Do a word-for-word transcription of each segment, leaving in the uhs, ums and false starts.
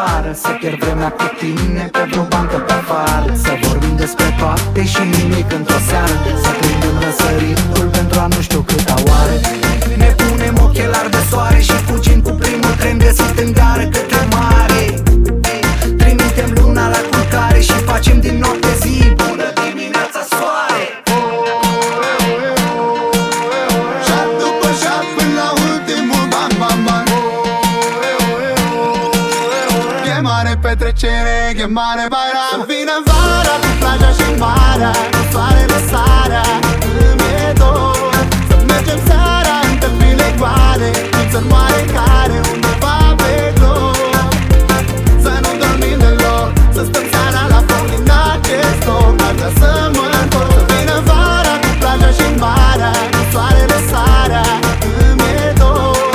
ușoară, să pierd vremea cu tine pe vreo bancă pe afară, să vorbim despre toate și nimic într-o seară, să prindem răsăritul pentru a nu știu câta oară. Ne punem ochelari de soare și fugim cu primul tren găsit în gară către mare. Trimitem luna la culcare și facem din noapte zi. Bună dimineața, soare! Șat după șat până la ultimul ban, ban, ban. E mare petrecere, e mare bairam. Să vină vara cu plaja și marea, cu soarele sarea, îmi e dor. Să mergem seara în tăpile goale, în țări oarecare, undeva pe glob. Să nu dormim deloc, să stăm seara la foc din acest loc. Aș vrea să mă întorc. Să vină vara cu plaja și marea, cu soarele sarea, îmi e dor.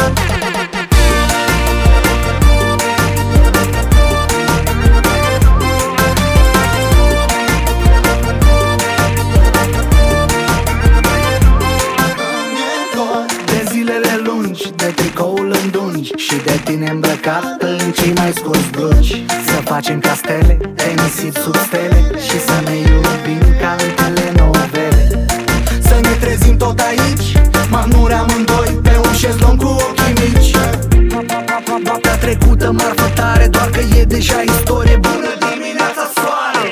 De zilele lungi, de tricoul îndungi și de tine îmbrăcat în cei mai scurți blugi. Să facem castele, de nisip sub stele și să ne iubim ca în telenovele. Să ne trezim tot aici, mahnuri amândoi pe un șezlong cu ochii mici. Noaptea trecută marfă tare, doar că e deja istorie. Bună dimineața, soare!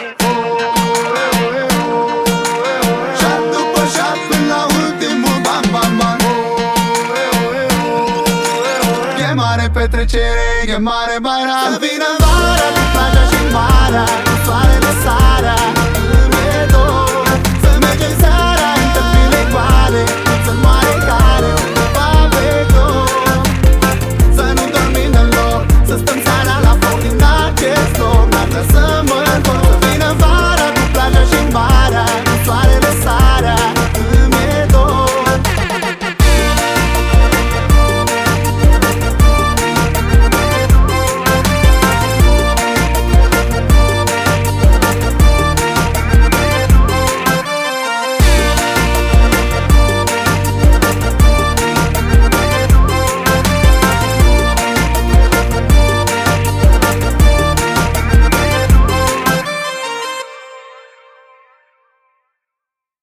Șat după șat până la ultimul ban, ban, ban. E mare petrecere, e mare bairam.